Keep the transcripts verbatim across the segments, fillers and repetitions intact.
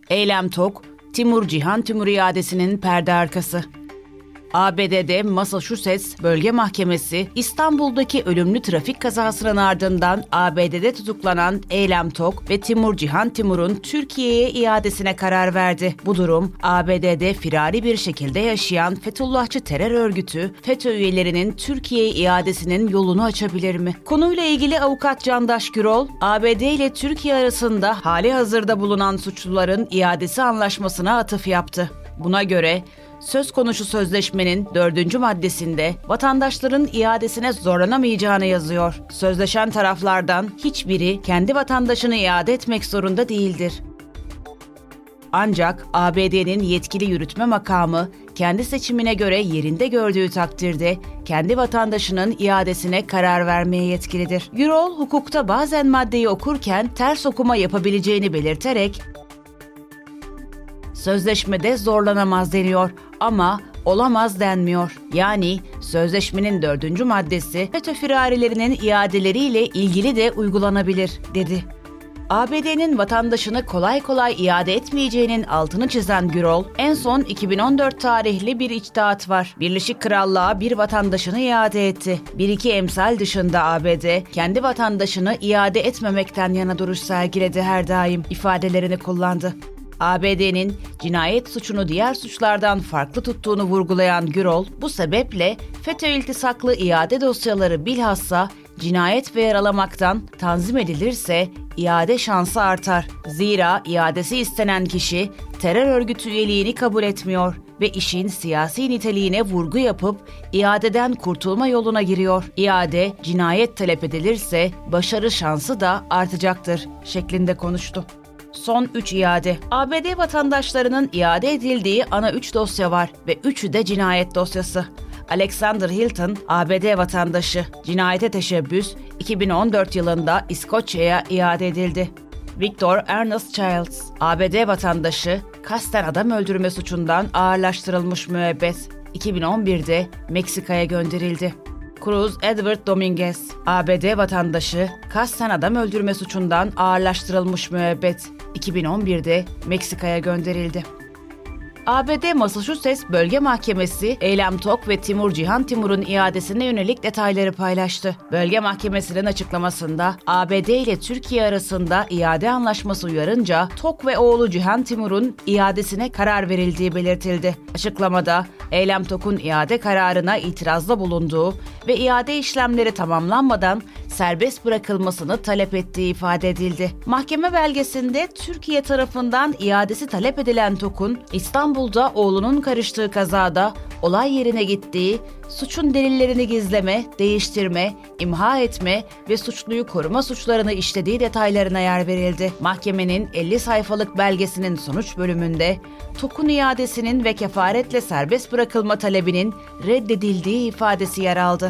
Eylem Tok, Timur Cihan Timur iadesinin perde arkası. A B D'de Massachusetts Bölge Mahkemesi, İstanbul'daki ölümlü trafik kazasının ardından A B D'de tutuklanan Eylem Tok ve Timur Cihan Timur'un Türkiye'ye iadesine karar verdi. Bu durum, A B D'de firari bir şekilde yaşayan Fethullahçı terör örgütü, FETÖ üyelerinin Türkiye'ye iadesinin yolunu açabilir mi? Konuyla ilgili avukat Candaş Gürol, A B D ile Türkiye arasında hali hazırda bulunan suçluların iadesi anlaşmasına atıf yaptı. Buna göre, söz konusu sözleşmenin dördüncü maddesinde vatandaşların iadesine zorlanamayacağını yazıyor. Sözleşen taraflardan hiçbiri kendi vatandaşını iade etmek zorunda değildir. Ancak A B D'nin yetkili yürütme makamı kendi seçimine göre yerinde gördüğü takdirde kendi vatandaşının iadesine karar vermeye yetkilidir. Gürol, hukukta bazen maddeyi okurken ters okuma yapabileceğini belirterek, sözleşmede zorlanamaz deniyor ama olamaz denmiyor. Yani sözleşmenin dördüncü maddesi FETÖ firarilerinin iadeleriyle ilgili de uygulanabilir, dedi. A B D'nin vatandaşını kolay kolay iade etmeyeceğinin altını çizen Gürol, en son iki bin on dört tarihli bir içtihat var. Birleşik Krallığa bir vatandaşını iade etti. Bir iki emsal dışında A B D, kendi vatandaşını iade etmemekten yana duruş sergiledi her daim ifadelerini kullandı. A B D'nin cinayet suçunu diğer suçlardan farklı tuttuğunu vurgulayan Gürol, bu sebeple FETÖ iltisaklı iade dosyaları bilhassa cinayet ve yaralamaktan tanzim edilirse iade şansı artar. Zira iadesi istenen kişi terör örgütü üyeliğini kabul etmiyor ve işin siyasi niteliğine vurgu yapıp iadeden kurtulma yoluna giriyor. İade, cinayet talep edilirse başarı şansı da artacaktır şeklinde konuştu. Son üç iade. A B D vatandaşlarının iade edildiği ana üç dosya var ve üçü de cinayet dosyası. Alexander Hilton, A B D vatandaşı, cinayete teşebbüs, iki bin on dört yılında İskoçya'ya iade edildi. Victor Ernest Childs, A B D vatandaşı, kasten adam öldürme suçundan ağırlaştırılmış müebbet, iki bin on birde Meksika'ya gönderildi. Cruz Edward Dominguez, A B D vatandaşı, kasten adam öldürme suçundan ağırlaştırılmış müebbet, iki bin on birde Meksika'ya gönderildi. A B D Massachusetts Bölge Mahkemesi, Eylem Tok ve Timur Cihan Timur'un iadesine yönelik detayları paylaştı. Bölge Mahkemesi'nin açıklamasında, A B D ile Türkiye arasında iade anlaşması uyarınca Tok ve oğlu Cihan Timur'un iadesine karar verildiği belirtildi. Açıklamada, Eylem Tok'un iade kararına itirazda bulunduğu ve iade işlemleri tamamlanmadan serbest bırakılmasını talep ettiği ifade edildi. Mahkeme belgesinde Türkiye tarafından iadesi talep edilen Tok'un İstanbul'da oğlunun karıştığı kazada olay yerine gittiği, suçun delillerini gizleme, değiştirme, imha etme ve suçluyu koruma suçlarını işlediği detaylarına yer verildi. Mahkemenin elli sayfalık belgesinin sonuç bölümünde Tok'un iadesinin ve kefaretle serbest bırakılma talebinin reddedildiği ifadesi yer aldı.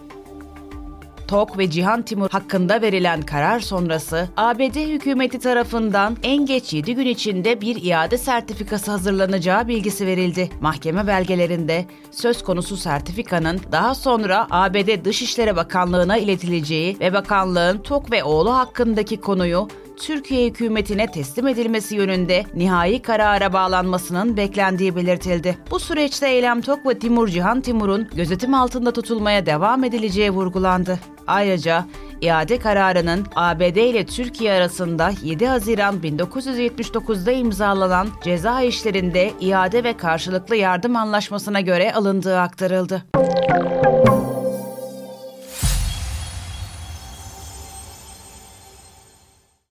Tok ve Cihan Timur hakkında verilen karar sonrası A B D hükümeti tarafından en geç yedi gün içinde bir iade sertifikası hazırlanacağı bilgisi verildi. Mahkeme belgelerinde söz konusu sertifikanın daha sonra A B D Dışişleri Bakanlığı'na iletileceği ve bakanlığın Tok ve oğlu hakkındaki konuyu Türkiye hükümetine teslim edilmesi yönünde nihai karara bağlanmasının beklendiği belirtildi. Bu süreçte Eylem Tok ve Timur Cihan Timur'un gözetim altında tutulmaya devam edileceği vurgulandı. Ayrıca iade kararının A B D ile Türkiye arasında yedi Haziran bin dokuz yüz yetmiş dokuzda imzalanan ceza işlerinde iade ve karşılıklı yardım anlaşmasına göre alındığı aktarıldı.